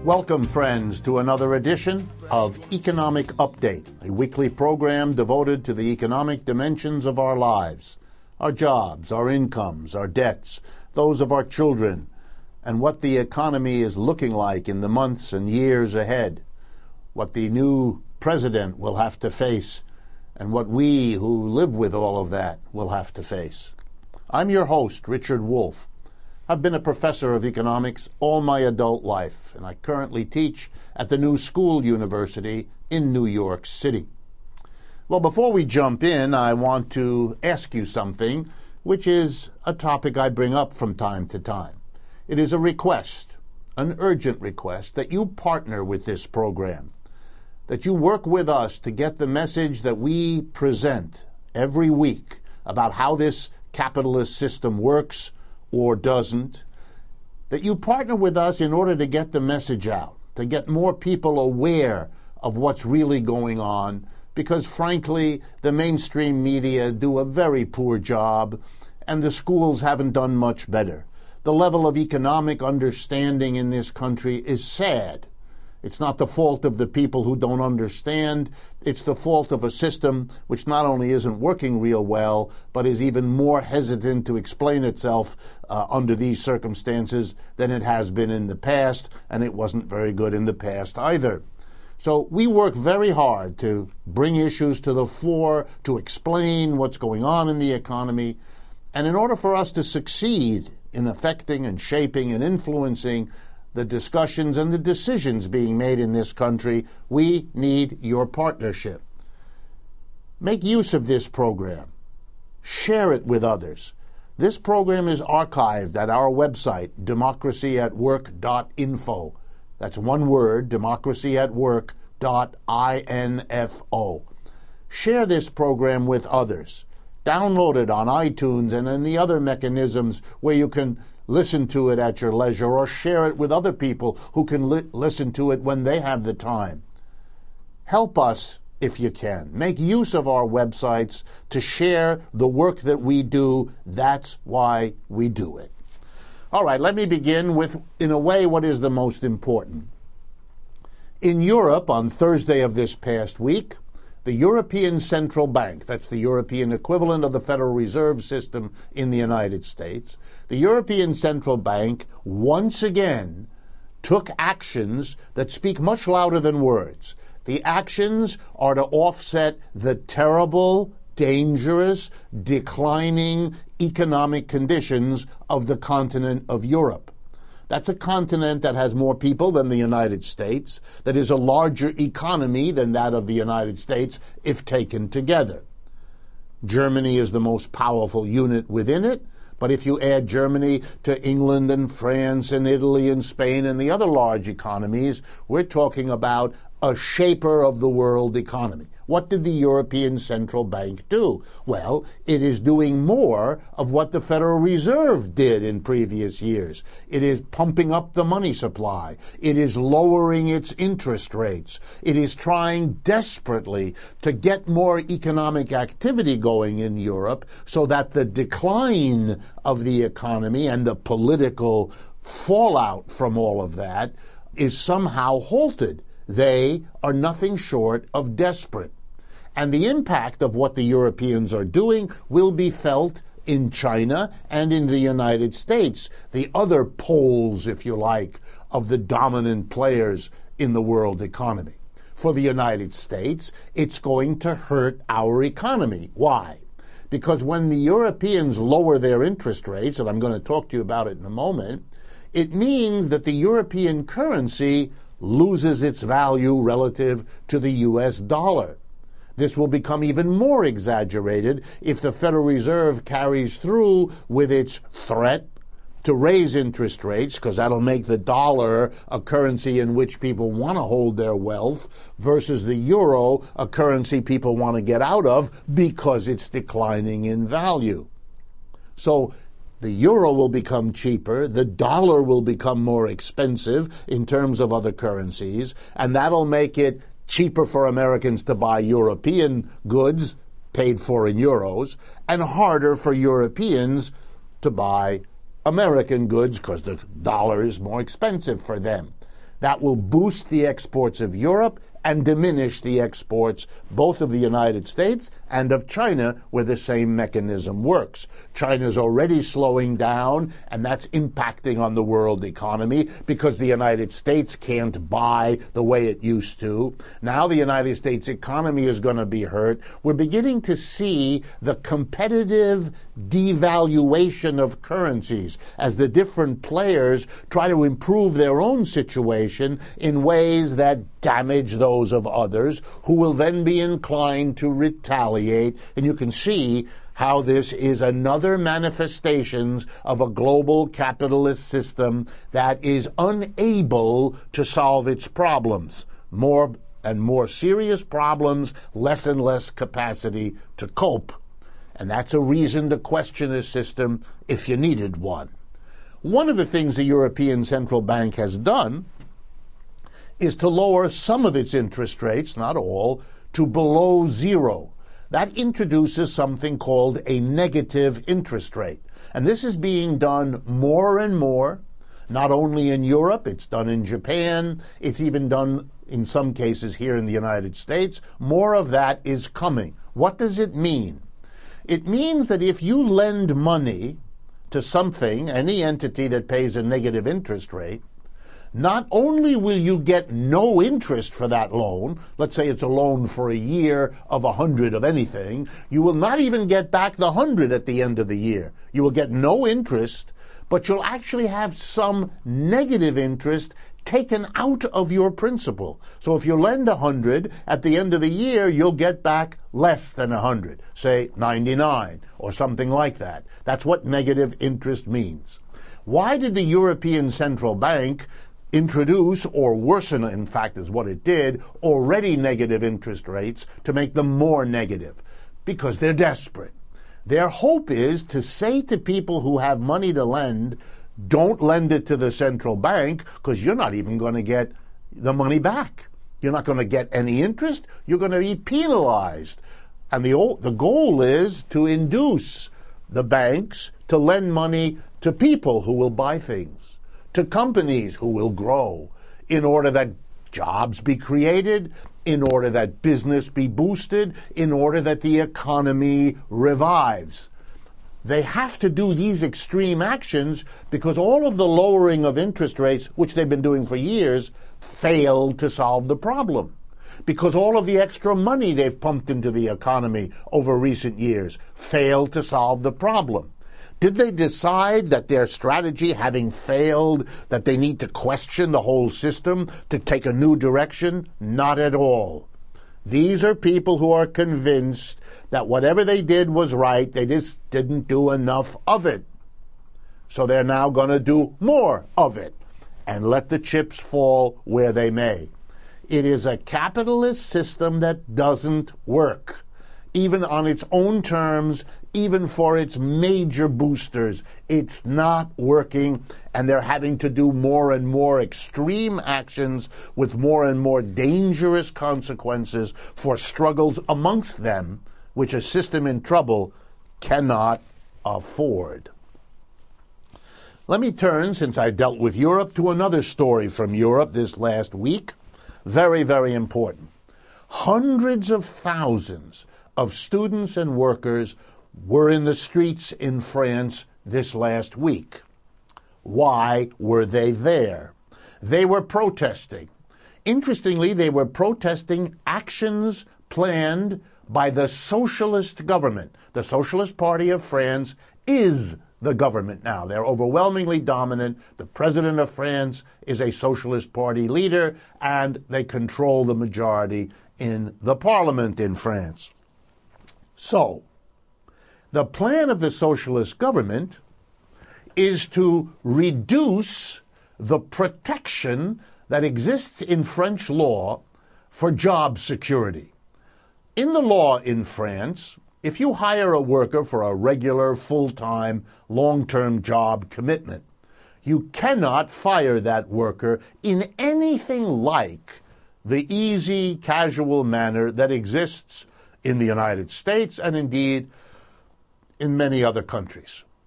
Welcome, friends, to another edition of Economic Update, a weekly program devoted to the economic dimensions of our lives, our jobs, our incomes, our debts, those of our children, and what the economy is looking like in the months and years ahead, what the new president will have to face, and what we who live with all of that will have to face. I'm your host, Richard Wolff. I've been a professor of economics all my adult life, and I currently teach at the New School University in New York City. Well, before we jump in, I want to ask you something, which is a topic I bring up from time to time. It is a request, an urgent request, that you partner with this program, that you work with us to get the message that we present every week about how this capitalist system works or doesn't, that you partner with us in order to get the message out, to get more people aware of what's really going on, because frankly, the mainstream media do a very poor job, and the schools haven't done much better. The level of economic understanding in this country is sad. It's not the fault of the people who don't understand. It's the fault of a system which not only isn't working real well, but is even more hesitant to explain itself under these circumstances than it has been in the past, and it wasn't very good in the past either. So we work very hard to bring issues to the fore, to explain what's going on in the economy, and in order for us to succeed in affecting and shaping and influencing the discussions and the decisions being made in this country, we need your partnership. Make use of this program. Share it with others. This program is archived at our website, democracyatwork.info. That's one word, democracyatwork.info. Share this program with others. Download it on iTunes and in the other mechanisms where you can listen to it at your leisure, or share it with other people who can listen to it when they have the time. Help us if you can. Make use of our websites to share the work that we do. That's why we do it. All right, let me begin with, in a way, what is the most important. In Europe, on Thursday of this past week, the European Central Bank, that's the European equivalent of the Federal Reserve System in the United States, the European Central Bank once again took actions that speak much louder than words. The actions are to offset the terrible, dangerous, declining economic conditions of the continent of Europe. That's a continent that has more people than the United States, that is a larger economy than that of the United States if taken together. Germany is the most powerful unit within it, but if you add Germany to England and France and Italy and Spain and the other large economies, we're talking about a shaper of the world economy. What did the European Central Bank do? Well, it is doing more of what the Federal Reserve did in previous years. It is pumping up the money supply. It is lowering its interest rates. It is trying desperately to get more economic activity going in Europe so that the decline of the economy and the political fallout from all of that is somehow halted. They are nothing short of desperate. And the impact of what the Europeans are doing will be felt in China and in the United States, the other poles, if you like, of the dominant players in the world economy. For the United States, it's going to hurt our economy. Why? Because when the Europeans lower their interest rates, and I'm going to talk to you about it in a moment, it means that the European currency loses its value relative to the U.S. dollar. This will become even more exaggerated if the Federal Reserve carries through with its threat to raise interest rates, because that'll make the dollar a currency in which people want to hold their wealth, versus the euro, a currency people want to get out of because it's declining in value. So the euro will become cheaper, the dollar will become more expensive in terms of other currencies, and that'll make it cheaper for Americans to buy European goods paid for in euros, and harder for Europeans to buy American goods because the dollar is more expensive for them. That will boost the exports of Europe and diminish the exports both of the United States and of China, where the same mechanism works. China's already slowing down, and that's impacting on the world economy because the United States can't buy the way it used to. Now the United States economy is going to be hurt. We're beginning to see the competitive devaluation of currencies as the different players try to improve their own situation in ways that damage those of others, who will then be inclined to retaliate. And you can see how this is another manifestation of a global capitalist system that is unable to solve its problems. More and more serious problems, less and less capacity to cope. And that's a reason to question a system if you needed one. One of the things the European Central Bank has done is to lower some of its interest rates, not all, to below zero. That introduces something called a negative interest rate. And this is being done more and more, not only in Europe, it's done in Japan, it's even done in some cases here in the United States. More of that is coming. What does it mean? It means that if you lend money to something, any entity that pays a negative interest rate, not only will you get no interest for that loan, let's say it's a loan for a year of 100 of anything, you will not even get back the 100 at the end of the year. You will get no interest, but you'll actually have some negative interest taken out of your principal. So if you lend 100, at the end of the year, you'll get back less than 100, say 99 or something like that. That's what negative interest means. Why did the European Central Bank introduce, or worsen, in fact, is what it did, already negative interest rates to make them more negative? Because they're desperate. Their hope is to say to people who have money to lend, don't lend it to the central bank because you're not even going to get the money back. You're not going to get any interest. You're going to be penalized. And the goal is to induce the banks to lend money to people who will buy things, to companies who will grow, in order that jobs be created, in order that business be boosted, in order that the economy revives. They have to do these extreme actions because all of the lowering of interest rates, which they've been doing for years, failed to solve the problem. Because all of the extra money they've pumped into the economy over recent years failed to solve the problem. Did they decide that their strategy, having failed, that they need to question the whole system to take a new direction? Not at all. These are people who are convinced that whatever they did was right, they just didn't do enough of it. So they're now going to do more of it and let the chips fall where they may. It is a capitalist system that doesn't work, even on its own terms, even for its major boosters. It's not working, and they're having to do more and more extreme actions with more and more dangerous consequences for struggles amongst them, which a system in trouble cannot afford. Let me turn, since I dealt with Europe, to another story from Europe this last week. Very, very important. Hundreds of thousands of students and workers were in the streets in France this last week. Why were they there? They were protesting. Interestingly, they were protesting actions planned by the socialist government. The Socialist Party of France is the government now. They're overwhelmingly dominant. The president of France is a Socialist Party leader, and they control the majority in the parliament in France. So, the plan of the socialist government is to reduce the protection that exists in French law for job security. In the law in France, if you hire a worker for a regular, full-time, long-term job commitment, you cannot fire that worker in anything like the easy, casual manner that exists in the United States and indeed in many other countries.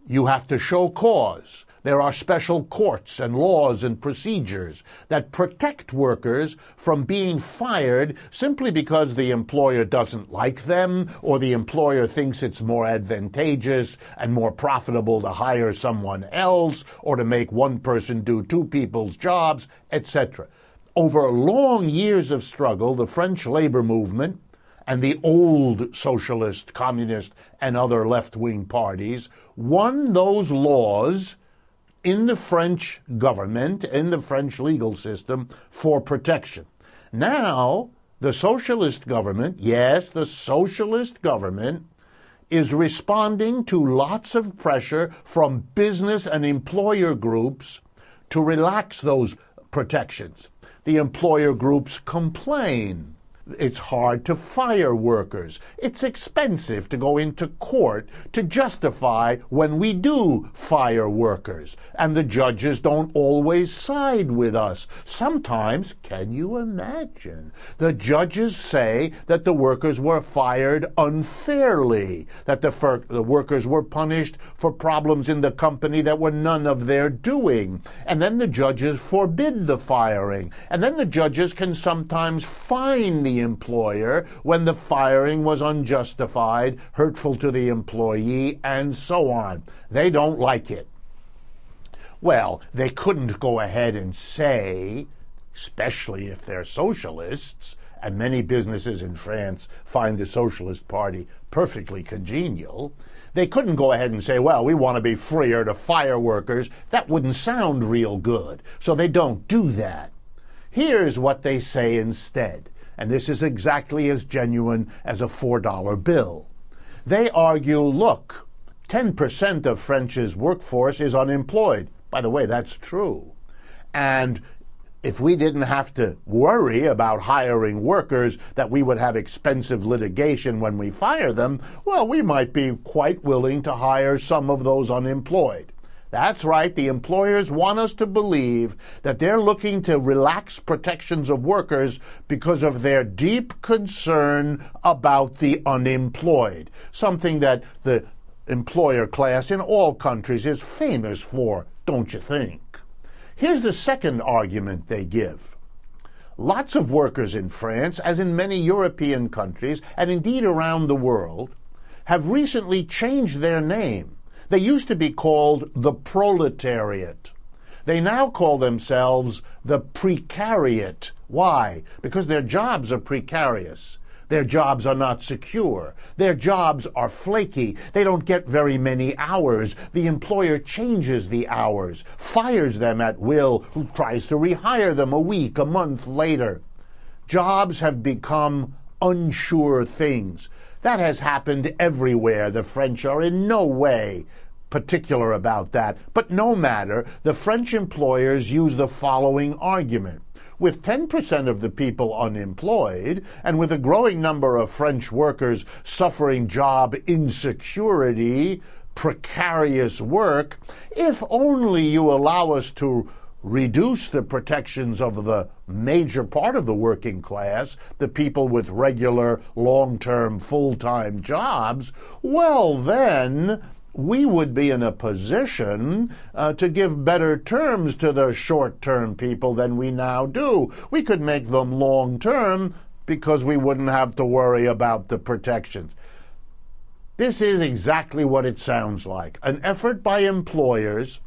You have to show cause. There are special courts and laws and procedures that protect workers from being fired simply because the employer doesn't like them or the employer thinks it's more advantageous and more profitable to hire someone else or to make one person do two people's jobs, etc. Over long years of struggle, the French labor movement and the old socialist, communist, and other left-wing parties won those laws in the French government, in the French legal system, for protection. Now, the socialist government, yes, the socialist government, is responding to lots of pressure from business and employer groups to relax those protections. The employer groups complain. It's hard to fire workers. It's expensive to go into court to justify when we do fire workers. And the judges don't always side with us. Sometimes, can you imagine? The judges say that the workers were fired unfairly, that the workers were punished for problems in the company that were none of their doing. And then the judges forbid the firing. And then the judges can sometimes fine the employer when the firing was unjustified, hurtful to the employee, and so on. They don't like it. Well, they couldn't go ahead and say, especially if they're socialists, and many businesses in France find the Socialist Party perfectly congenial, they couldn't go ahead and say, well, we want to be freer to fire workers. That wouldn't sound real good. So they don't do that. Here's what they say instead. And this is exactly as genuine as a $4 bill. They argue, look, 10% of French's workforce is unemployed. By the way, that's true. And if we didn't have to worry about hiring workers, that we would have expensive litigation when we fire them, well, we might be quite willing to hire some of those unemployed. That's right, the employers want us to believe that they're looking to relax protections of workers because of their deep concern about the unemployed, something that the employer class in all countries is famous for, don't you think? Here's the second argument they give. Lots of workers in France, as in many European countries, and indeed around the world, have recently changed their name. They used to be called the proletariat. They now call themselves the precariat. Why? Because their jobs are precarious. Their jobs are not secure. Their jobs are flaky. They don't get very many hours. The employer changes the hours, fires them at will, who tries to rehire them a week, a month later. Jobs have become unsure things. That has happened everywhere. The French are in no way particular about that. But no matter, the French employers use the following argument. With 10% of the people unemployed, and with a growing number of French workers suffering job insecurity, precarious work, if only you allow us to reduce the protections of the major part of the working class, the people with regular, long-term, full-time jobs, well then, we would be in a position to give better terms to the short-term people than we now do. We could make them long-term because we wouldn't have to worry about the protections. This is exactly what it sounds like, an effort by employers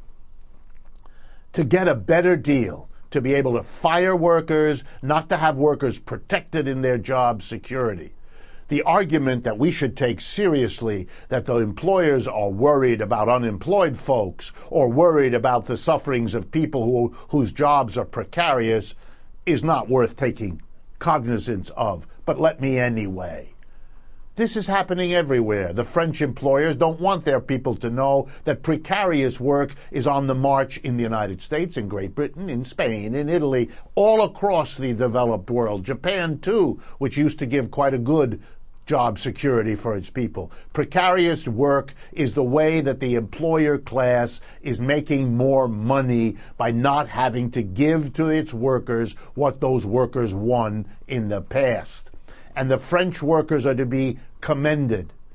to get a better deal, to be able to fire workers, not to have workers protected in their job security. The argument that we should take seriously that the employers are worried about unemployed folks or worried about the sufferings of people whose jobs are precarious is not worth taking cognizance of. But let me anyway. This is happening everywhere. The French employers don't want their people to know that precarious work is on the march in the United States, in Great Britain, in Spain, in Italy, all across the developed world. Japan, too, which used to give quite a good job security for its people. Precarious work is the way that the employer class is making more money by not having to give to its workers what those workers won in the past. And the French workers are to be commended.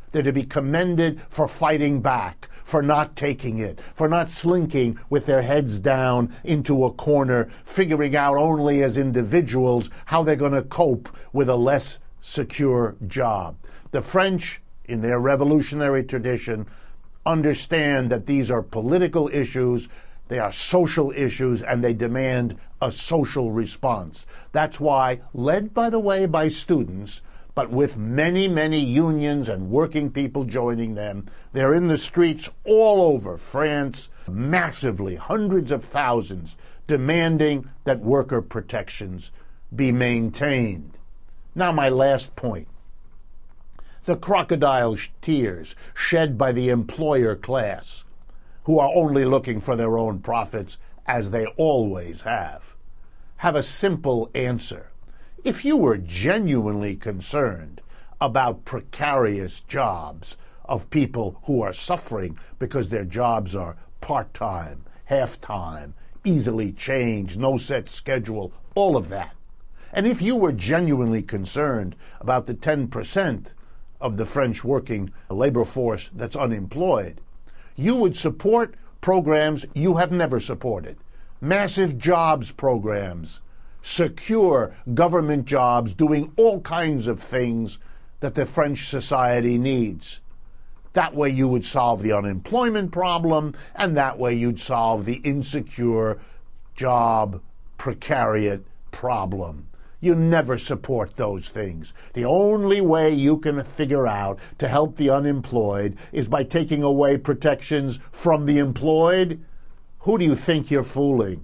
They're to be commended for fighting back, for not taking it, for not slinking with their heads down into a corner, figuring out only as individuals how they're going to cope with a less secure job. The French, in their revolutionary tradition, understand that these are political issues, they are social issues, and they demand a social response. That's why, led, by the way, by students, but with many, many unions and working people joining them, they're in the streets all over France, massively, hundreds of thousands, demanding that worker protections be maintained. Now, my last point. The crocodile tears shed by the employer class, who are only looking for their own profits, as they always have a simple answer. If you were genuinely concerned about precarious jobs of people who are suffering because their jobs are part-time, half-time, easily changed, no set schedule, all of that, and if you were genuinely concerned about the 10% of the French working labor force that's unemployed, you would support programs you have never supported. Massive jobs programs, secure government jobs doing all kinds of things that the French society needs. That way you would solve the unemployment problem, and that way you'd solve the insecure job precariat problem. You never support those things. The only way you can figure out to help the unemployed is by taking away protections from the employed. Who do you think you're fooling?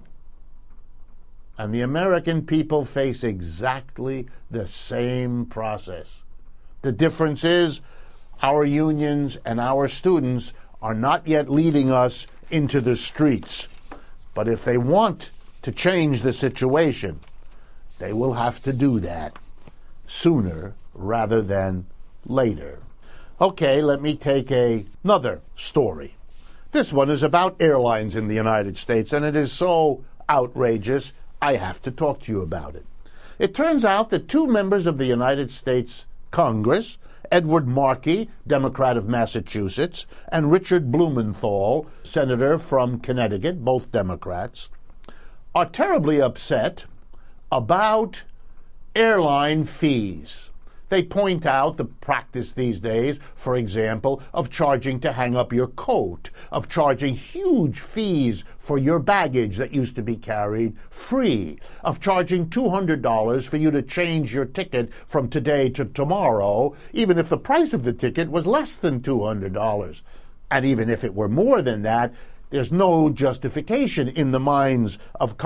And the American people face exactly the same process. The difference is our unions and our students are not yet leading us into the streets. But if they want to change the situation, they will have to do that sooner rather than later. Okay, let me take another story. This one is about airlines in the United States, and it is so outrageous, I have to talk to you about it. It turns out that two members of the United States Congress, Edward Markey, Democrat of Massachusetts, and Richard Blumenthal, senator from Connecticut, both Democrats, are terribly upset about airline fees. They point out the practice these days, for example, of charging to hang up your coat, of charging huge fees for your baggage that used to be carried free, of charging $200 for you to change your ticket from today to tomorrow, even if the price of the ticket was less than $200. And even if it were more than that, there's no justification in the minds of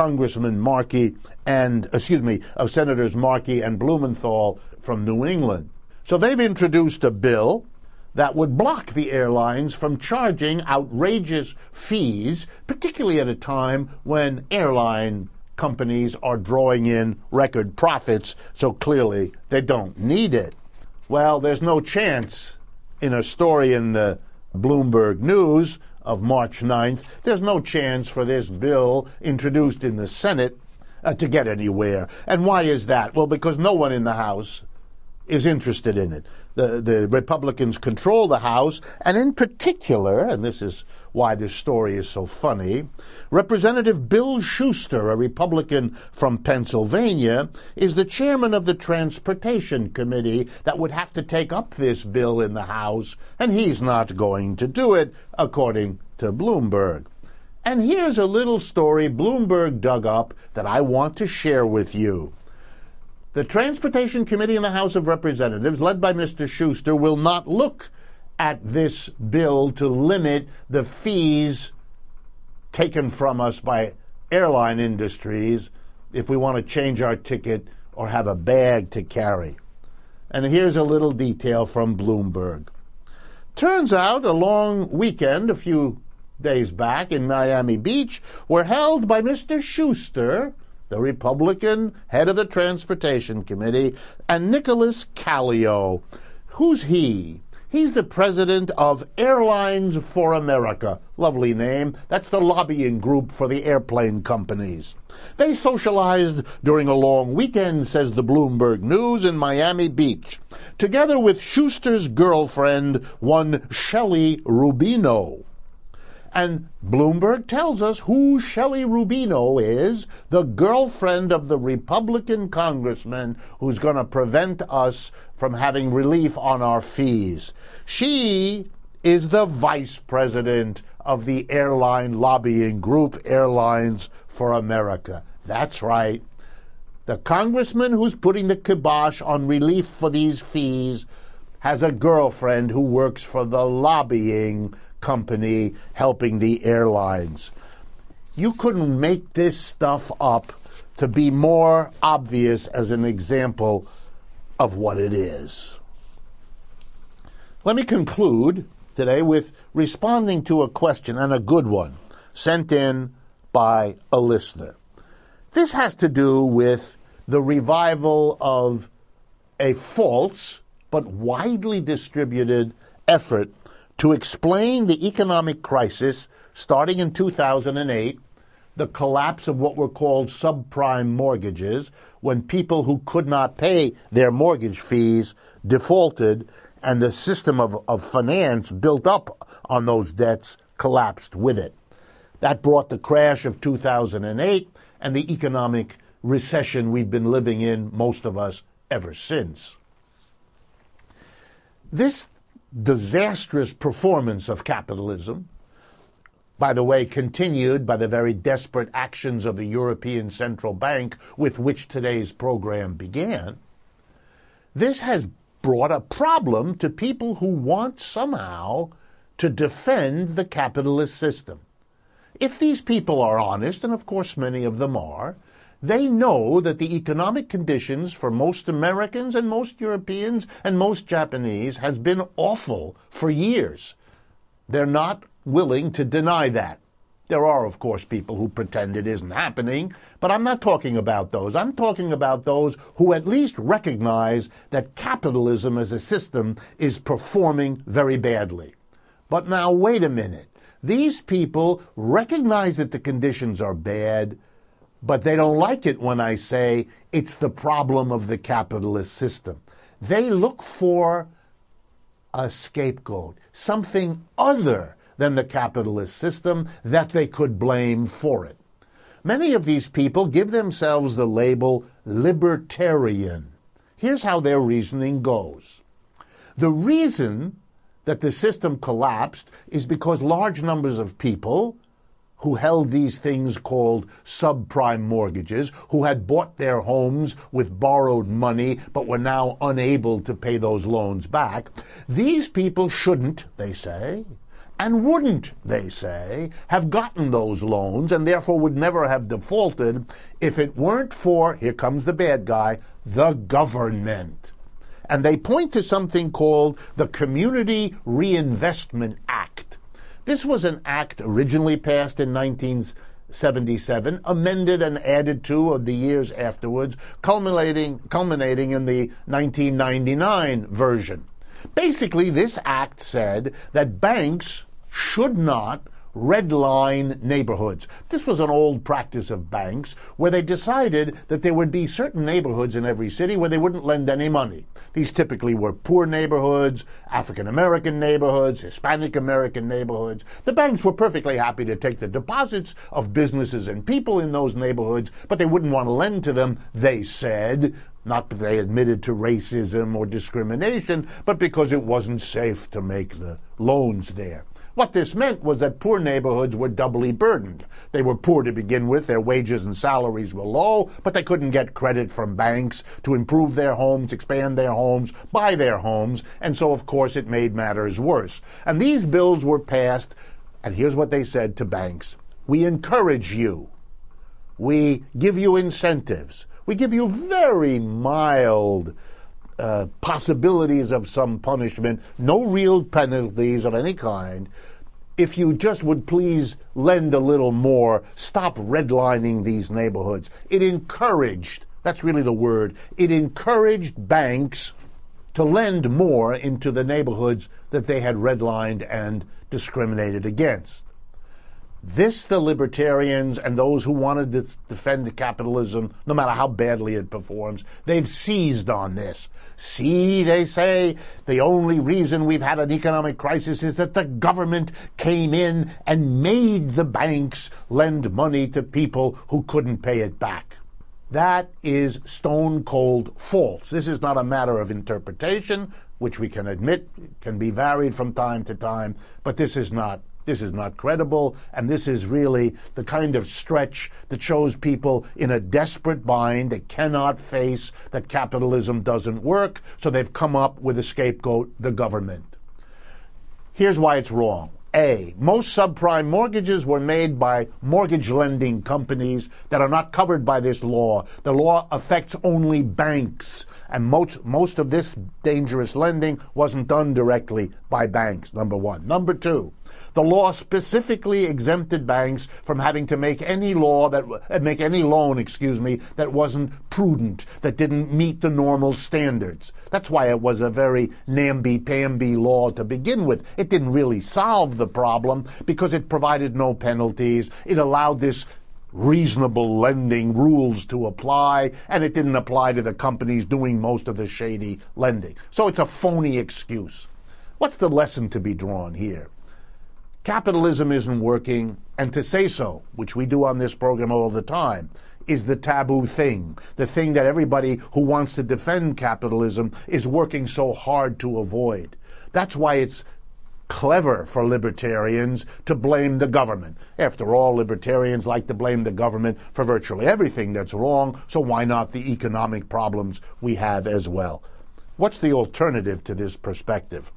of Senators Markey and Blumenthal from New England. So they've introduced a bill that would block the airlines from charging outrageous fees, particularly at a time when airline companies are drawing in record profits, so clearly they don't need it. Well, there's no chance in a story in the Bloomberg News of March 9th, there's no chance for this bill introduced in the Senate to get anywhere. And why is that? Well, because no one in the House is interested in it. The Republicans control the House, and in particular, and this is why this story is so funny, Representative Bill Schuster, a Republican from Pennsylvania, is the chairman of the Transportation Committee that would have to take up this bill in the House, and he's not going to do it, according to Bloomberg. And here's a little story Bloomberg dug up that I want to share with you. The Transportation Committee in the House of Representatives, led by Mr. Schuster, will not look at this bill to limit the fees taken from us by airline industries if we want to change our ticket or have a bag to carry. And here's a little detail from Bloomberg. Turns out a long weekend a few days back in Miami Beach were held by Mr. Schuster, the Republican head of the Transportation Committee, and Nicholas Callio. Who's he? He's the president of Airlines for America. Lovely name. That's the lobbying group for the airplane companies. They socialized during a long weekend, says the Bloomberg News, in Miami Beach. together with Schuster's girlfriend, one Shelley Rubino. And Bloomberg tells us who Shelley Rubino is, the girlfriend of the Republican congressman who's going to prevent us from having relief on our fees. She is the vice president of the airline lobbying group, Airlines for America. That's right. The congressman who's putting the kibosh on relief for these fees has a girlfriend who works for the lobbying company helping the airlines. You couldn't make this stuff up to be more obvious as an example of what it is. Let me conclude today with responding to a question, and a good one, sent in by a listener. This has to do with the revival of a false but widely distributed effort to explain the economic crisis starting in 2008, the collapse of what were called subprime mortgages, when people who could not pay their mortgage fees defaulted, and the system of finance built up on those debts collapsed with it. That brought the crash of 2008 and the economic recession we've been living in, most of us, ever since. This disastrous performance of capitalism, by the way, continued by the very desperate actions of the European Central Bank with which today's program began, this has brought a problem to people who want somehow to defend the capitalist system. If these people are honest, and of course many of them are, they know that the economic conditions for most Americans and most Europeans and most Japanese has been awful for years. They're not willing to deny that. There are, of course, people who pretend it isn't happening, but I'm not talking about those. I'm talking about those who at least recognize that capitalism as a system is performing very badly. But now, wait a minute. These people recognize that the conditions are bad, but they don't like it when I say it's the problem of the capitalist system. They look for a scapegoat, something other than the capitalist system that they could blame for it. Many of these people give themselves the label libertarian. Here's how their reasoning goes. The reason that the system collapsed is because large numbers of people who held these things called subprime mortgages, who had bought their homes with borrowed money but were now unable to pay those loans back, these people shouldn't, they say, and wouldn't, they say, have gotten those loans and therefore would never have defaulted if it weren't for, here comes the bad guy, the government. And they point to something called the Community Reinvestment Act. This was an act originally passed in 1977, amended and added to of the years afterwards, culminating in the 1999 version. Basically, this act said that banks should not redline neighborhoods. This was an old practice of banks where they decided that there would be certain neighborhoods in every city where they wouldn't lend any money. These typically were poor neighborhoods, African-American neighborhoods, Hispanic-American neighborhoods. The banks were perfectly happy to take the deposits of businesses and people in those neighborhoods, but they wouldn't want to lend to them, they said, not that they admitted to racism or discrimination, but because it wasn't safe to make the loans there. What this meant was that poor neighborhoods were doubly burdened. They were poor to begin with, their wages and salaries were low, but they couldn't get credit from banks to improve their homes, expand their homes, buy their homes, and so of course it made matters worse. And these bills were passed, and here's what they said to banks. We encourage you. We give you incentives. We give you very mild possibilities of some punishment, no real penalties of any kind. If you just would please lend a little more, stop redlining these neighborhoods. It encouraged, that's really the word, it encouraged banks to lend more into the neighborhoods that they had redlined and discriminated against. This, the libertarians and those who want to defend capitalism, no matter how badly it performs, they've seized on this. See, they say, the only reason we've had an economic crisis is that the government came in and made the banks lend money to people who couldn't pay it back. That is stone cold false. This is not a matter of interpretation, which we can admit can be varied from time to time, but this is not credible, and this is really the kind of stretch that shows people in a desperate bind. They cannot face that capitalism doesn't work, so they've come up with a scapegoat, the government. Here's why it's wrong. A, most subprime mortgages were made by mortgage lending companies that are not covered by this law. The law affects only banks, and most of this dangerous lending wasn't done directly by banks, number one. Number two, the law specifically exempted banks from having to make any loan that wasn't prudent, that didn't meet the normal standards. That's why it was a very namby-pamby law to begin with. It didn't really solve the problem because it provided no penalties. It allowed this reasonable lending rules to apply, and it didn't apply to the companies doing most of the shady lending. So it's a phony excuse. What's the lesson to be drawn here? Capitalism isn't working, and to say so, which we do on this program all the time, is the taboo thing, the thing that everybody who wants to defend capitalism is working so hard to avoid. That's why it's clever for libertarians to blame the government. After all, libertarians like to blame the government for virtually everything that's wrong, so why not the economic problems we have as well? What's the alternative to this perspective?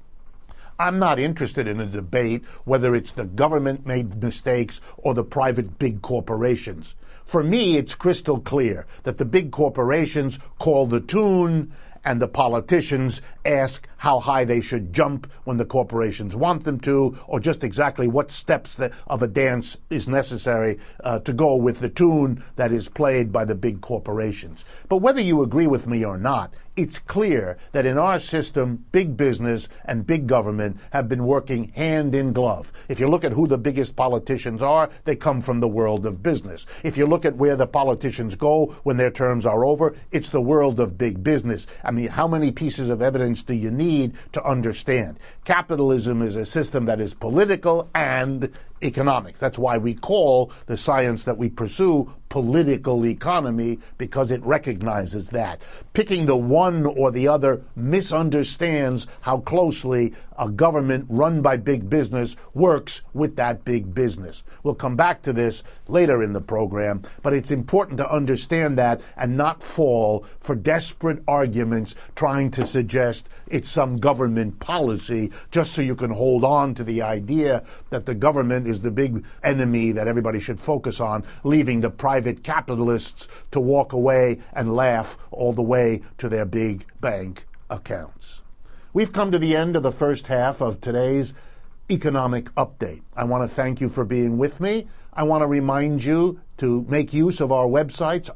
I'm not interested in a debate whether it's the government made mistakes or the private big corporations. For me, it's crystal clear that the big corporations call the tune and the politicians ask how high they should jump when the corporations want them to, or just exactly what steps of a dance is necessary to go with the tune that is played by the big corporations. But whether you agree with me or not, it's clear that in our system, big business and big government have been working hand in glove. If you look at who the biggest politicians are, they come from the world of business. If you look at where the politicians go when their terms are over, it's the world of big business. I mean, how many pieces of evidence do you need to understand? Capitalism is a system that is political and economics. That's why we call the science that we pursue political economy, because it recognizes that. Picking the one or the other misunderstands how closely a government run by big business works with that big business. We'll come back to this later in the program, but it's important to understand that and not fall for desperate arguments trying to suggest it's some government policy just so you can hold on to the idea that the government is the big enemy that everybody should focus on, leaving the private capitalists to walk away and laugh all the way to their big bank accounts. We've come to the end of the first half of today's economic update. I want to thank you for being with me. I want to remind you to make use of our websites,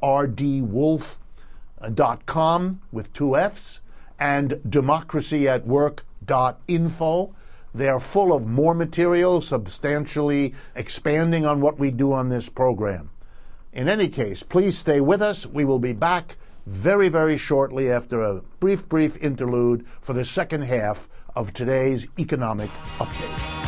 rdwolf.com with 2 F's and democracyatwork.info. They're full of more material, substantially expanding on what we do on this program. In any case, please stay with us. We will be back very, very shortly after a brief interlude for the second half of today's economic update.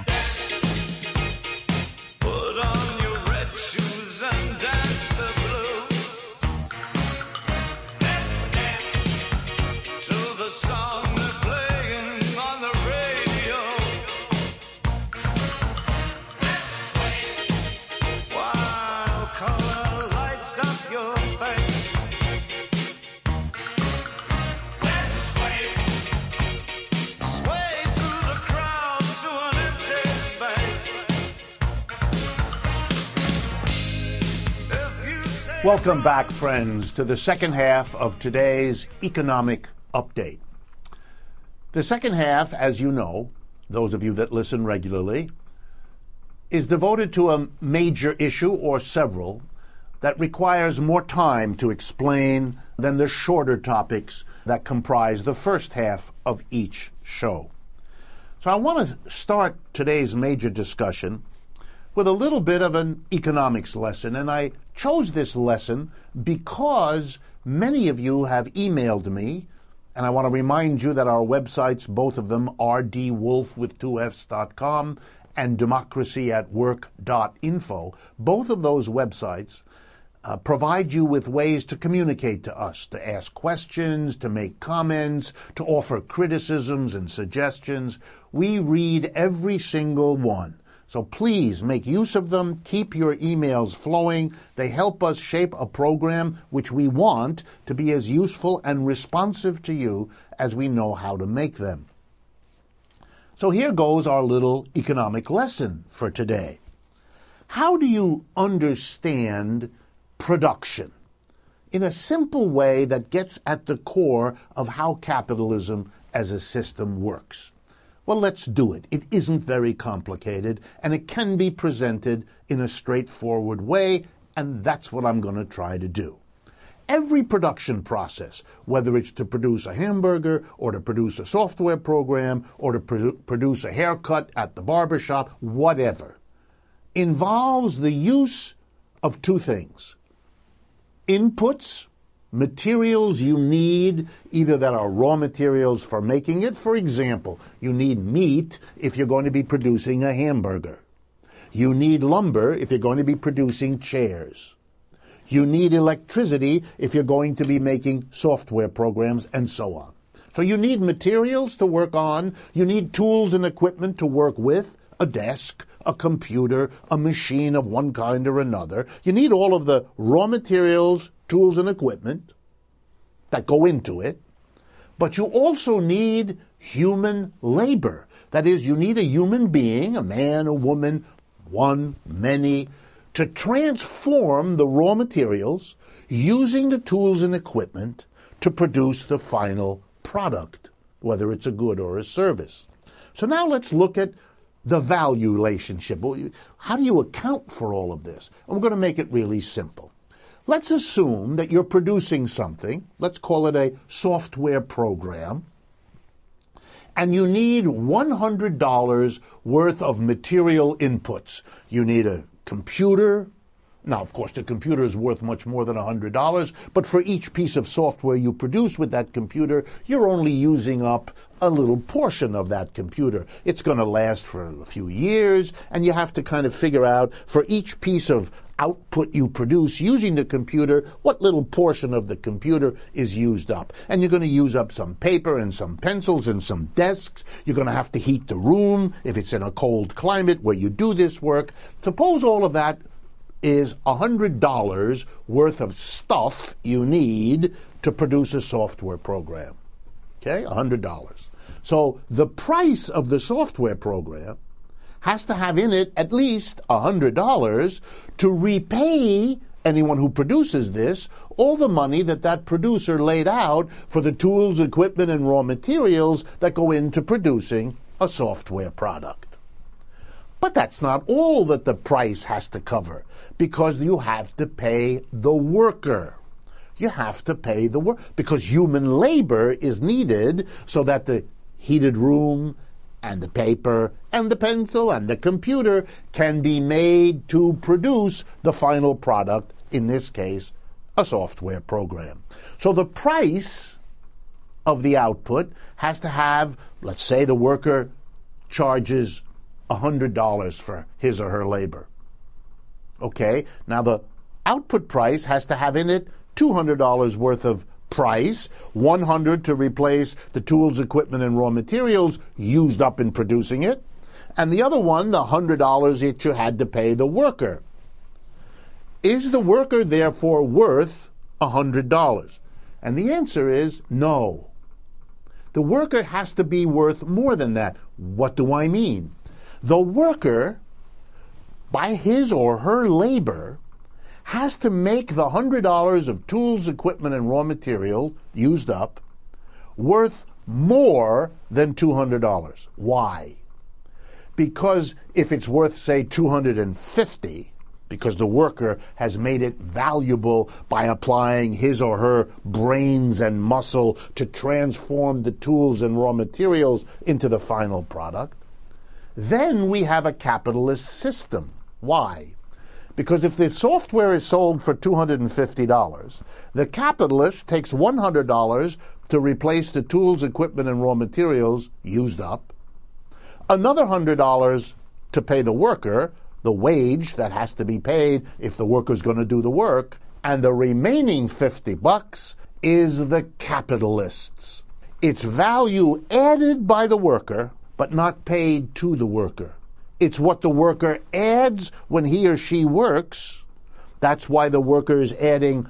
Put on your red shoes and dance the blues. Welcome back, friends, to the second half of today's economic update. The second half, as you know, those of you that listen regularly, is devoted to a major issue or several that requires more time to explain than the shorter topics that comprise the first half of each show. So I want to start today's major discussion with a little bit of an economics lesson, and I chose this lesson because many of you have emailed me, and I want to remind you that our websites, both of them, rdwolf.com and democracyatwork.info, both of those websites provide you with ways to communicate to us, to ask questions, to make comments, to offer criticisms and suggestions. We read every single one. So please make use of them. Keep your emails flowing. They help us shape a program which we want to be as useful and responsive to you as we know how to make them. So here goes our little economic lesson for today. How do you understand production in a simple way that gets at the core of how capitalism as a system works? Well, let's do it. It isn't very complicated, and it can be presented in a straightforward way, and that's what I'm going to try to do. Every production process, whether it's to produce a hamburger or to produce a software program or to produce a haircut at the barbershop, whatever, involves the use of two things: inputs, materials you need, either that are raw materials for making it. For example, you need meat if you're going to be producing a hamburger. You need lumber if you're going to be producing chairs. You need electricity if you're going to be making software programs, and so on. So you need materials to work on. You need tools and equipment to work with, a desk, a computer, a machine of one kind or another. You need all of the raw materials, tools, and equipment that go into it. But you also need human labor. That is, you need a human being, a man, a woman, one, many, to transform the raw materials using the tools and equipment to produce the final product, whether it's a good or a service. So now let's look at the value relationship. How do you account for all of this? And we're going to make it really simple. Let's assume that you're producing something, let's call it a software program, and you need $100 worth of material inputs. You need a computer. Now, of course, the computer is worth much more than $100, but for each piece of software you produce with that computer, you're only using up a little portion of that computer. It's going to last for a few years, and you have to kind of figure out for each piece of output you produce using the computer, what little portion of the computer is used up. And you're going to use up some paper and some pencils and some desks. You're going to have to heat the room if it's in a cold climate where you do this work. Suppose all of that is $100 worth of stuff you need to produce a software program. Okay, $100. So the price of the software program has to have in it at least $100 to repay anyone who produces this all the money that that producer laid out for the tools, equipment, and raw materials that go into producing a software product. But that's not all that the price has to cover, because you have to pay the worker. You have to pay the worker, because human labor is needed so that the heated room and the paper and the pencil and the computer can be made to produce the final product, in this case, a software program. So the price of the output has to have, let's say the worker charges $100 for his or her labor. Okay, now the output price has to have in it $200 worth of price, $100 to replace the tools, equipment, and raw materials used up in producing it, and the other one, the $100 that you had to pay the worker. Is the worker therefore worth $100? And the answer is no. The worker has to be worth more than that. What do I mean? The worker, by his or her labor, has to make the $100 of tools, equipment, and raw material used up worth more than $200. Why? Because if it's worth, say, $250, because the worker has made it valuable by applying his or her brains and muscle to transform the tools and raw materials into the final product, then we have a capitalist system. Why? Because if the software is sold for $250, the capitalist takes $100 to replace the tools, equipment, and raw materials used up, another $100 to pay the worker, the wage that has to be paid if the worker's going to do the work, and the remaining $50 is the capitalist's. It's value added by the worker, but not paid to the worker. It's what the worker adds when he or she works. That's why the worker is adding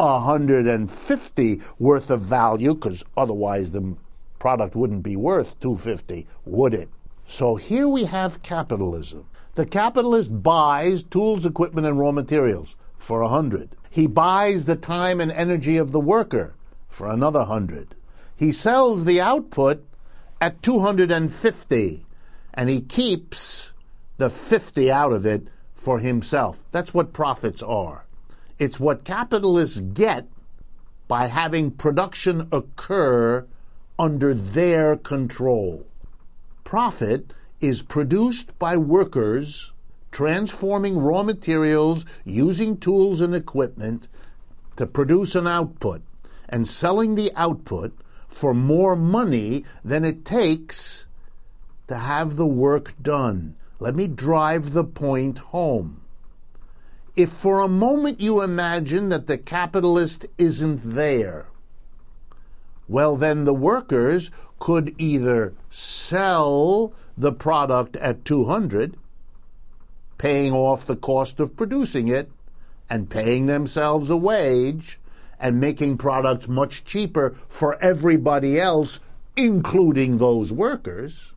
$150 worth of value, because otherwise the product wouldn't be worth $250, would it? So here we have capitalism. The capitalist buys tools, equipment, and raw materials for $100. He buys the time and energy of the worker for another $100. He sells the output at $250, and he keeps the $50 out of it for himself. That's what profits are. It's what capitalists get by having production occur under their control. Profit is produced by workers transforming raw materials, using tools and equipment to produce an output, and selling the output for more money than it takes to have the work done. Let me drive the point home. If for a moment you imagine that the capitalist isn't there, well, then the workers could either sell the product at $200, paying off the cost of producing it and paying themselves a wage and making products much cheaper for everybody else, including those workers,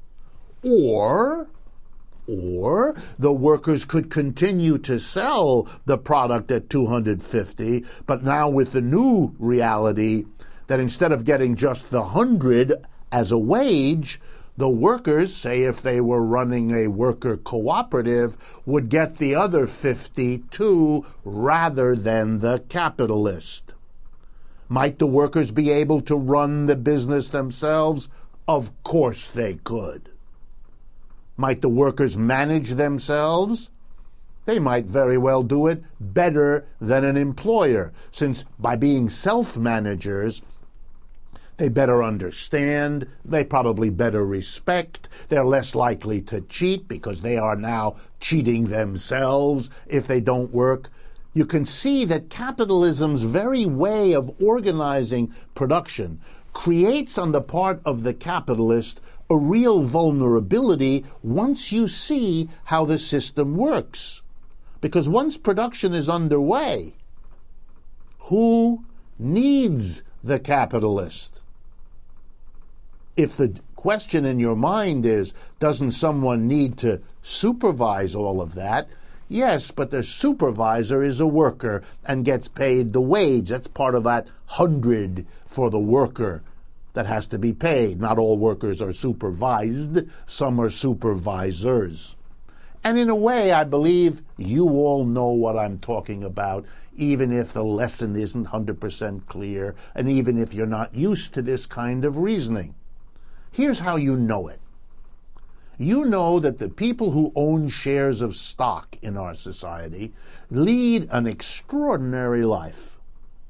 or the workers could continue to sell the product at $250, but now with the new reality that instead of getting just the $100 as a wage, the workers, say if they were running a worker cooperative, would get the other $50 too, rather than the capitalist. Might the workers be able to run the business themselves? Of course they could. Might the workers manage themselves? They might very well do it better than an employer, since by being self-managers, they better understand, they probably better respect, they're less likely to cheat because they are now cheating themselves if they don't work. You can see that capitalism's very way of organizing production creates on the part of the capitalist a real vulnerability once you see how the system works. Because once production is underway, who needs the capitalist? If the question in your mind is, doesn't someone need to supervise all of that? Yes, but the supervisor is a worker and gets paid the wage. That's part of that $100 for the worker that has to be paid. Not all workers are supervised. Some are supervisors. And in a way, I believe you all know what I'm talking about, even if the lesson isn't 100% clear, and even if you're not used to this kind of reasoning. Here's how you know it. You know that the people who own shares of stock in our society lead an extraordinary life.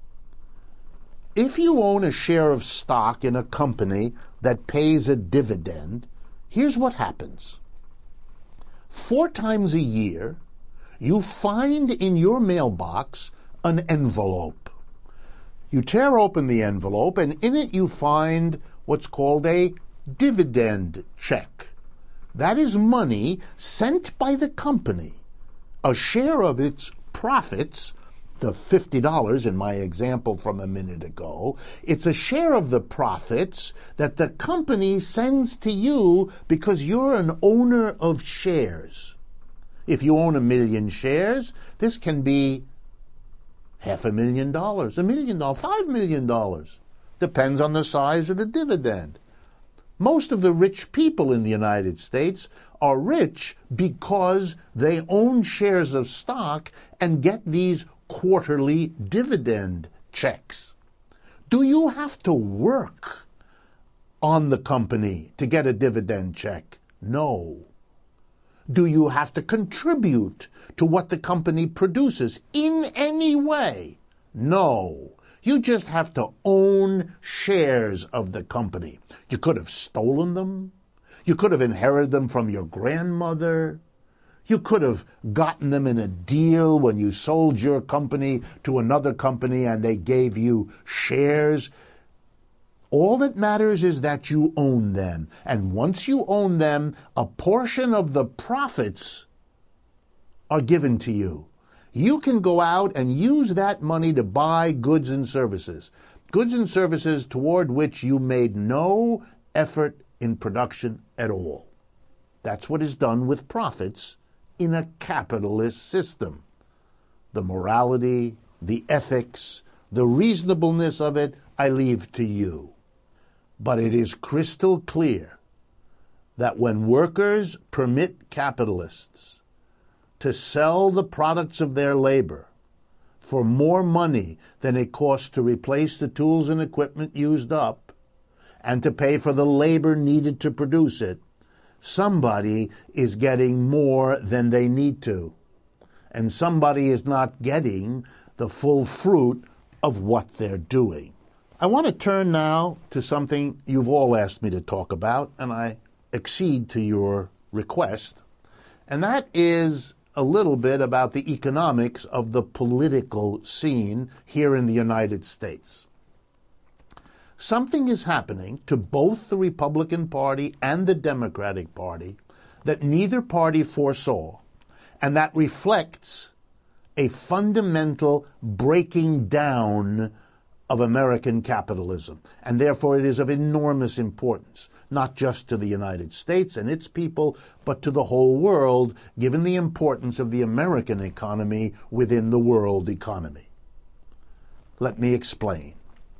If you own a share of stock in a company that pays a dividend, here's what happens. 4 times a year, you find in your mailbox an envelope. You tear open the envelope, and in it you find what's called a dividend check. That is money sent by the company, a share of its profits, the $50 in my example from a minute ago. It's a share of the profits that the company sends to you because you're an owner of shares. If you own 1 million shares, this can be $500,000, $1 million, $5 million. Depends on the size of the dividend. Most of the rich people in the United States are rich because they own shares of stock and get these quarterly dividend checks. Do you have to work on the company to get a dividend check? No. Do you have to contribute to what the company produces in any way? No. You just have to own shares of the company. You could have stolen them. You could have inherited them from your grandmother. You could have gotten them in a deal when you sold your company to another company and they gave you shares. All that matters is that you own them. And once you own them, a portion of the profits are given to you. You can go out and use that money to buy goods and services toward which you made no effort in production at all. That's what is done with profits in a capitalist system. The morality, the ethics, the reasonableness of it, I leave to you. But it is crystal clear that when workers permit capitalists to sell the products of their labor for more money than it costs to replace the tools and equipment used up and to pay for the labor needed to produce it, somebody is getting more than they need to. And somebody is not getting the full fruit of what they're doing. I want to turn now to something you've all asked me to talk about, and I accede to your request, and that is a little bit about the economics of the political scene here in the United States. Something is happening to both the Republican Party and the Democratic Party that neither party foresaw, and that reflects a fundamental breaking down of American capitalism. And therefore it is of enormous importance, not just to the United States and its people, but to the whole world, given the importance of the American economy within the world economy. Let me explain.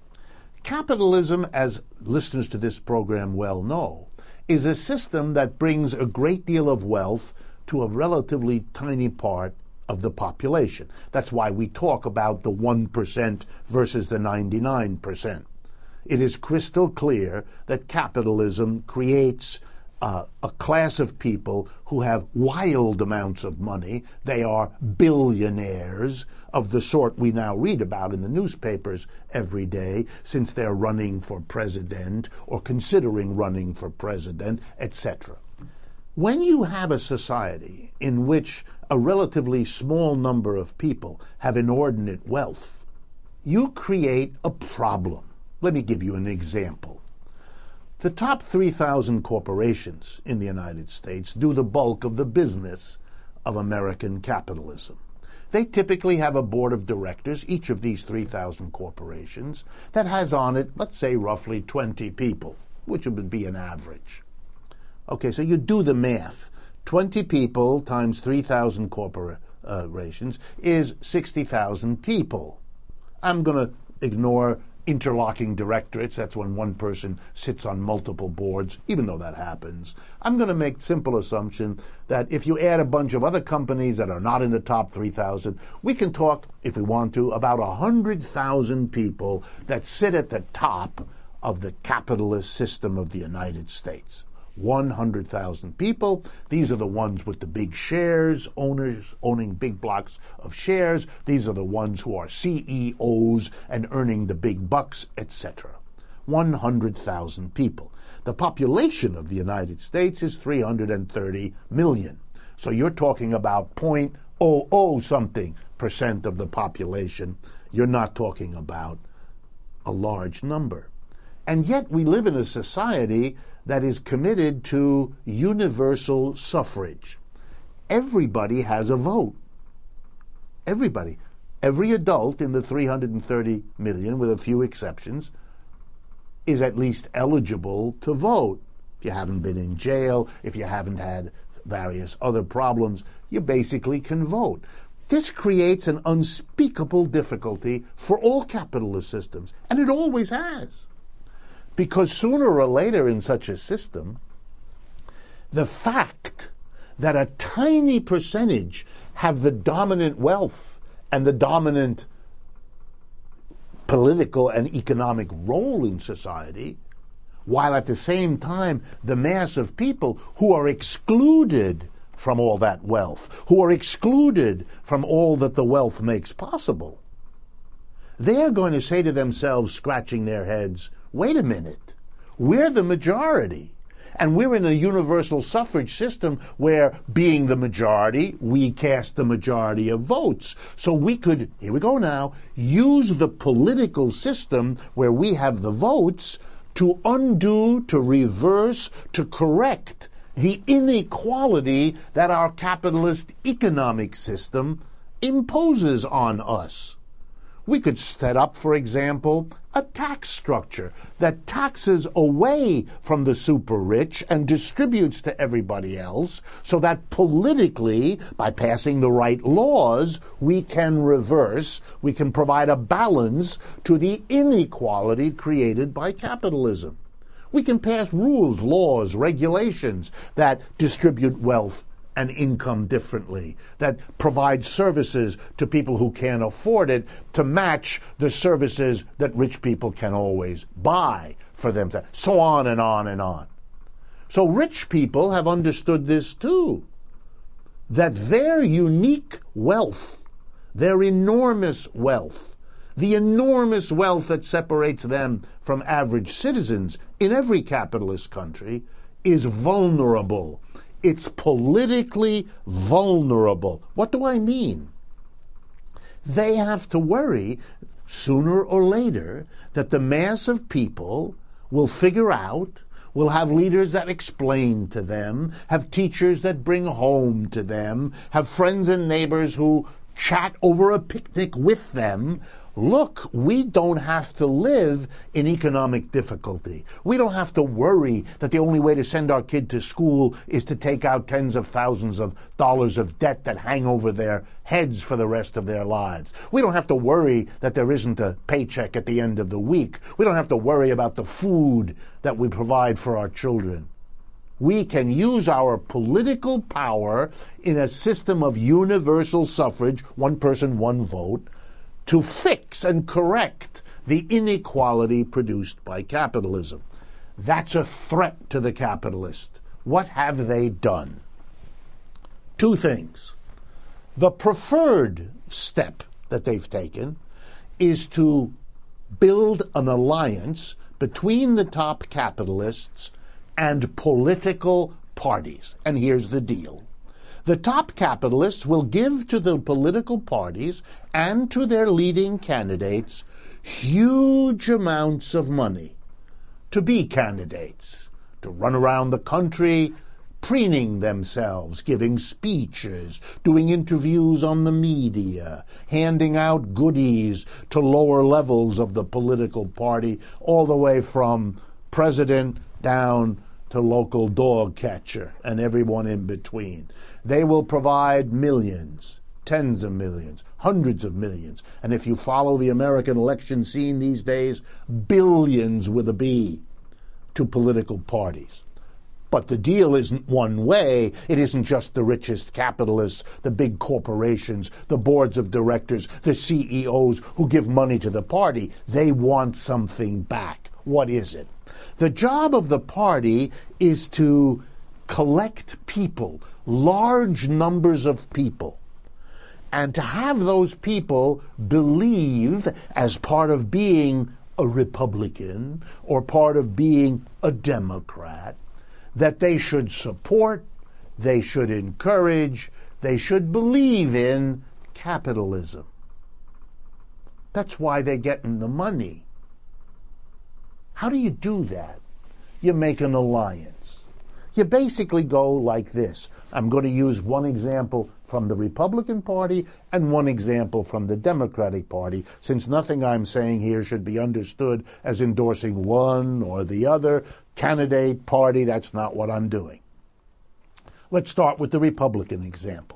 Capitalism, as listeners to this program well know, is a system that brings a great deal of wealth to a relatively tiny part of the population. That's why we talk about the 1% versus the 99%. It is crystal clear that capitalism creates a class of people who have wild amounts of money. They are billionaires of the sort we now read about in the newspapers every day, since they're running for president or considering running for president, etc. When you have a society in which a relatively small number of people have inordinate wealth, you create a problem. Let me give you an example. The top 3,000 corporations in the United States do the bulk of the business of American capitalism. They typically have a board of directors, each of these 3,000 corporations, that has on it, let's say, roughly 20 people, which would be an average. Okay, so you do the math. 20 people times 3,000 corporations is 60,000 people. I'm going to ignore interlocking directorates. That's when one person sits on multiple boards, even though that happens. I'm going to make simple assumption that if you add a bunch of other companies that are not in the top 3,000, we can talk, if we want to, about 100,000 people that sit at the top of the capitalist system of the United States. 100,000 people. These are the ones with the big shares, owners owning big blocks of shares. These are the ones who are CEOs and earning the big bucks, etc. 100,000 people. The population of the United States is 330 million. So you're talking about 0.00 something % of the population. You're not talking about a large number. And yet we live in a society that is committed to universal suffrage. Everybody has a vote. Everybody. Every adult in the 330 million, with a few exceptions, is at least eligible to vote. If you haven't been in jail, if you haven't had various other problems, you basically can vote. This creates an unspeakable difficulty for all capitalist systems, and it always has. Because sooner or later in such a system, the fact that a tiny percentage have the dominant wealth and the dominant political and economic role in society, while at the same time the mass of people who are excluded from all that wealth, who are excluded from all that the wealth makes possible, they are going to say to themselves, scratching their heads, wait a minute, we're the majority. And we're in a universal suffrage system where, being the majority, we cast the majority of votes. So we could, here we go now, use the political system where we have the votes to undo, to reverse, to correct the inequality that our capitalist economic system imposes on us. We could set up, for example, a tax structure that taxes away from the super rich and distributes to everybody else, so that politically, by passing the right laws, we can reverse, we can provide a balance to the inequality created by capitalism. We can pass rules, laws, regulations that distribute wealth and income differently, that provide services to people who can't afford it to match the services that rich people can always buy for themselves, so on and on and on. So rich people have understood this too, that their unique wealth, their enormous wealth, the enormous wealth that separates them from average citizens in every capitalist country, is vulnerable. It's politically vulnerable. What do I mean? They have to worry, sooner or later, that the mass of people will figure out, will have leaders that explain to them, have teachers that bring home to them, have friends and neighbors who chat over a picnic with them. Look, we don't have to live in economic difficulty. We don't have to worry that the only way to send our kid to school is to take out tens of thousands of dollars of debt that hang over their heads for the rest of their lives. We don't have to worry that there isn't a paycheck at the end of the week. We don't have to worry about the food that we provide for our children. We can use our political power in a system of universal suffrage, one person, one vote, to fix and correct the inequality produced by capitalism. That's a threat to the capitalist. What have they done? Two things. The preferred step that they've taken is to build an alliance between the top capitalists and political parties. And here's the deal. The top capitalists will give to the political parties and to their leading candidates huge amounts of money to be candidates, to run around the country preening themselves, giving speeches, doing interviews on the media, handing out goodies to lower levels of the political party, all the way from president down to local dog catcher and everyone in between. They will provide millions, tens of millions, hundreds of millions, and if you follow the American election scene these days, billions with a B to political parties. But the deal isn't one way. It isn't just the richest capitalists, the big corporations, the boards of directors, the CEOs who give money to the party. They want something back. What is it? The job of the party is to collect people, large numbers of people, and to have those people believe, as part of being a Republican or part of being a Democrat, that they should support, they should encourage, they should believe in capitalism. That's why they're getting the money. How do you do that? You make an alliance. You basically go like this. I'm going to use one example from the Republican Party and one example from the Democratic Party, since nothing I'm saying here should be understood as endorsing one or the other candidate, party. That's not what I'm doing. Let's start with the Republican example.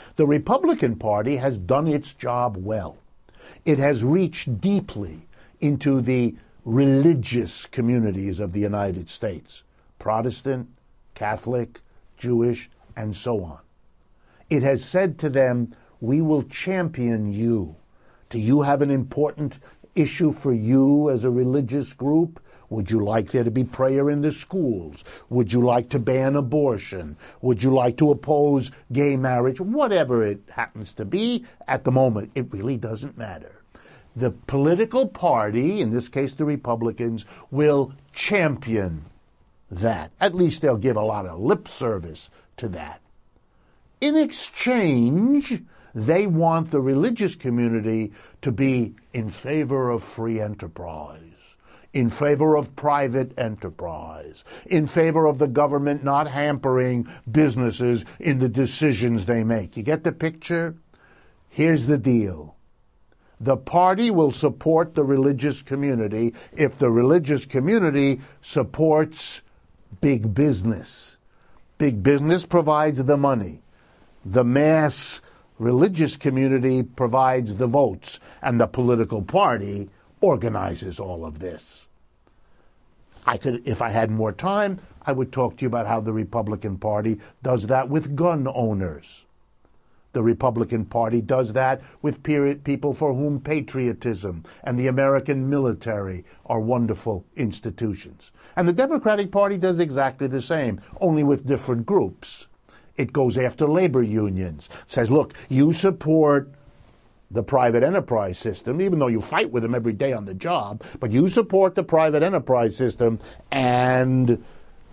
The Republican Party has done its job well. It has reached deeply into the religious communities of the United States, Protestant, Catholic, Jewish, and so on. It has said to them, we will champion you. Do you have an important issue for you as a religious group? Would you like there to be prayer in the schools? Would you like to ban abortion? Would you like to oppose gay marriage? Whatever it happens to be at the moment, it really doesn't matter. The political party, in this case the Republicans, will champion that. At least they'll give a lot of lip service to that. In exchange, they want the religious community to be in favor of free enterprise, in favor of private enterprise, in favor of the government not hampering businesses in the decisions they make. You get the picture? Here's the deal. The party will support the religious community if the religious community supports big business. Big business provides the money. The mass religious community provides the votes, and the political party organizes all of this. If I had more time, I would talk to you about how the Republican Party does that with gun owners. The Republican Party does that with people for whom patriotism and the American military are wonderful institutions. And the Democratic Party does exactly the same, only with different groups. It goes after labor unions, says, look, you support the private enterprise system, even though you fight with them every day on the job, but you support the private enterprise system and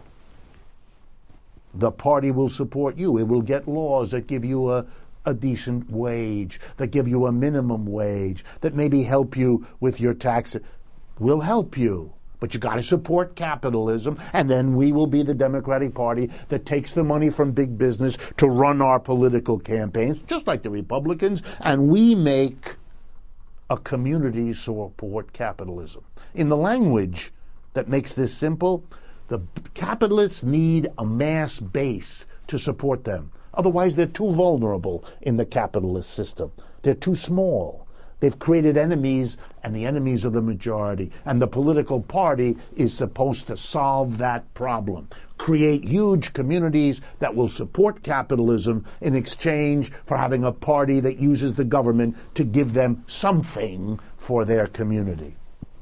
the party will support you. It will get laws that give you a decent wage, that give you a minimum wage, that maybe help you with your taxes. We'll help you. But you got to support capitalism, and then we will be the Democratic Party that takes the money from big business to run our political campaigns, just like the Republicans, and we make a community support capitalism. In the language that makes this simple, the capitalists need a mass base to support them. Otherwise, they're too vulnerable in the capitalist system. They're too small. They've created enemies, and the enemies are the majority. And the political party is supposed to solve that problem, create huge communities that will support capitalism in exchange for having a party that uses the government to give them something for their community.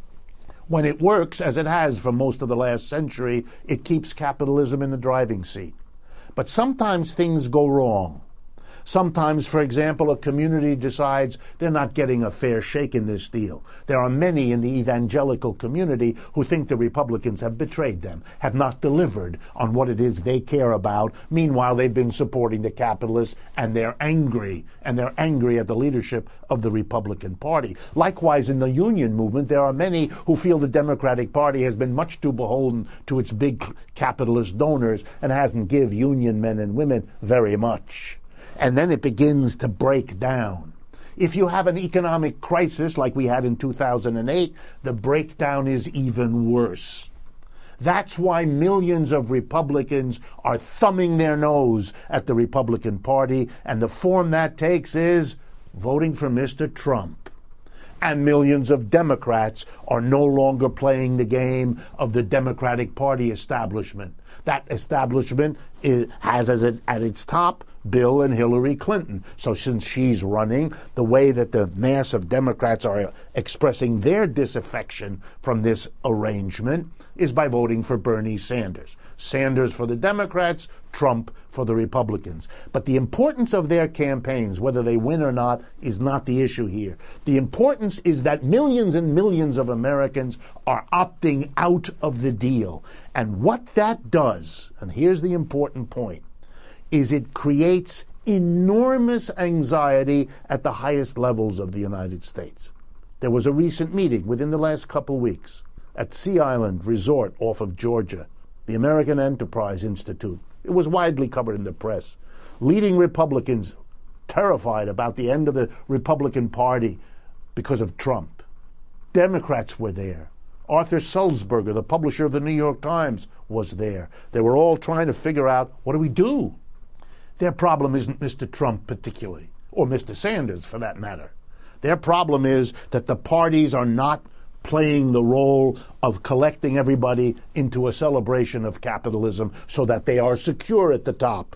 When it works, as it has for most of the last century, it keeps capitalism in the driving seat. But sometimes things go wrong. Sometimes, for example, a community decides they're not getting a fair shake in this deal. There are many in the evangelical community who think the Republicans have betrayed them, have not delivered on what it is they care about. Meanwhile, they've been supporting the capitalists, and they're angry. And they're angry at the leadership of the Republican Party. Likewise, in the union movement, there are many who feel the Democratic Party has been much too beholden to its big capitalist donors and hasn't given union men and women very much. And then it begins to break down. If you have an economic crisis like we had in 2008, the breakdown is even worse. That's why millions of Republicans are thumbing their nose at the Republican Party, and the form that takes is voting for Mr. Trump. And millions of Democrats are no longer playing the game of the Democratic Party establishment. That establishment has at its top Bill and Hillary Clinton. So since she's running, the way that the mass of Democrats are expressing their disaffection from this arrangement is by voting for Bernie Sanders. Sanders for the Democrats, Trump for the Republicans. But the importance of their campaigns, whether they win or not, is not the issue here. The importance is that millions and millions of Americans are opting out of the deal. And what that does, and here's the important point, is it creates enormous anxiety at the highest levels of the United States. There was a recent meeting within the last couple weeks at Sea Island Resort off of Georgia, the American Enterprise Institute. It was widely covered in the press. Leading Republicans terrified about the end of the Republican Party because of Trump. Democrats were there. Arthur Sulzberger, the publisher of the New York Times, was there. They were all trying to figure out, what do we do? Their problem isn't Mr. Trump particularly, or Mr. Sanders for that matter. Their problem is that the parties are not playing the role of collecting everybody into a celebration of capitalism so that they are secure at the top.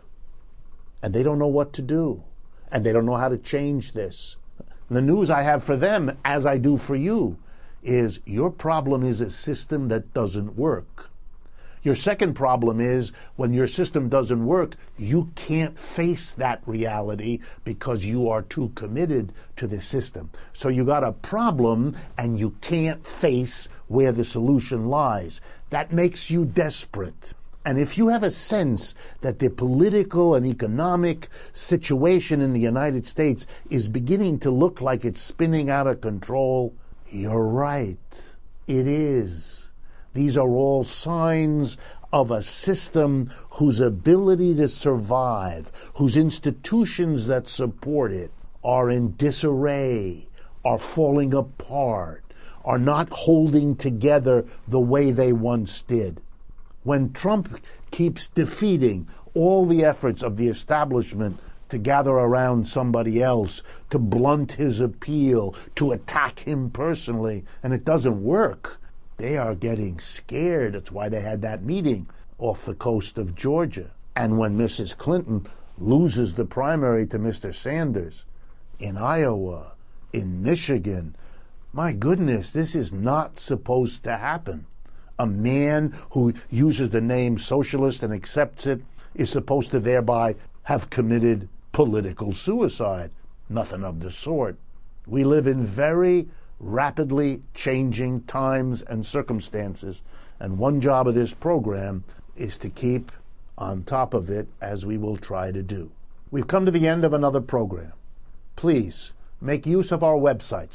And they don't know what to do. And they don't know how to change this. The news I have for them, as I do for you, is your problem is a system that doesn't work. Your second problem is when your system doesn't work, you can't face that reality because you are too committed to the system. So you got a problem and you can't face where the solution lies. That makes you desperate. And if you have a sense that the political and economic situation in the United States is beginning to look like it's spinning out of control, you're right. It is. These are all signs of a system whose ability to survive, whose institutions that support it are in disarray, are falling apart, are not holding together the way they once did. When Trump keeps defeating all the efforts of the establishment to gather around somebody else, to blunt his appeal, to attack him personally, and it doesn't work, they are getting scared. That's why they had that meeting off the coast of Georgia. And when Mrs. Clinton loses the primary to Mr. Sanders in Iowa, in Michigan, my goodness, this is not supposed to happen. A man who uses the name socialist and accepts it is supposed to thereby have committed political suicide. Nothing of the sort. We live in very rapidly changing times and circumstances, and one job of this program is to keep on top of it, as we will try to do. We've come to the end of another program. Please make use of our websites,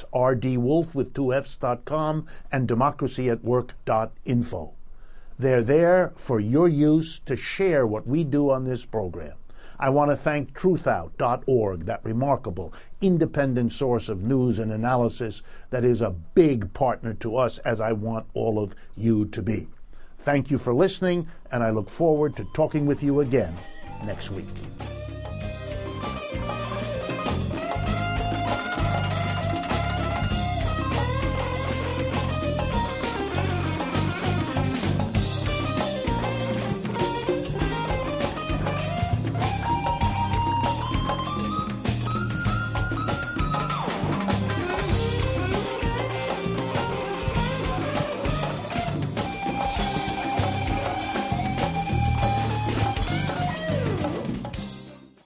rdwolf.com and democracyatwork.info. They're there for your use to share what we do on this program. I want to thank truthout.org, that remarkable independent source of news and analysis that is a big partner to us, as I want all of you to be. Thank you for listening, and I look forward to talking with you again next week.